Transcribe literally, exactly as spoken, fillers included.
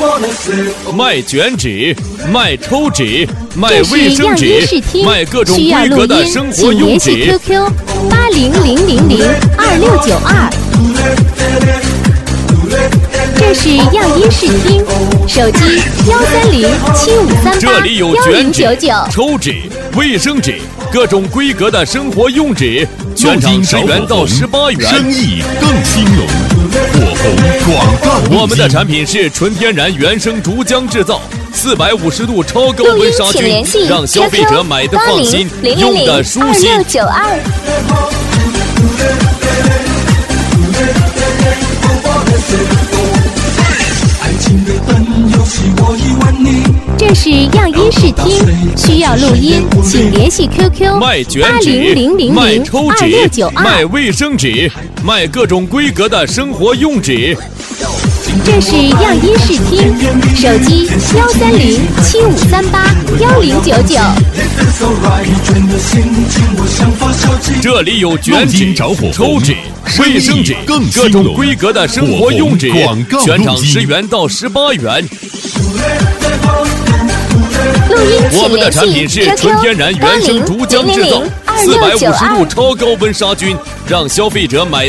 卖卷纸、卖抽纸、卖卫生纸、卖各种规格的生活用纸。 请联系 Q Q 八零零零零二六九二。这是样音视听，手机幺三零七五三八幺零九九。 抽纸、卫生纸，各种规格的生活用纸，全场十元到十八元， 生意更兴隆。火红广告。 我们的产品是纯天然原生竹浆制造，四百五十度超高温杀菌，让消费者买的放心，用的舒心。 二六九二。这是样音视听，需要录音，请联系 Q Q 卖卷八零零零零二六九二。 卖卫生纸，卖各种规格的生活用纸。 这是样音视听，手机幺三零七五三八幺零九九。 这里有卷纸、抽纸、卫生纸，各种规格的生活用纸，全场十元到十八元。我们的产品是纯天然原生竹浆制造，四百五十度超高温杀菌，让消费者买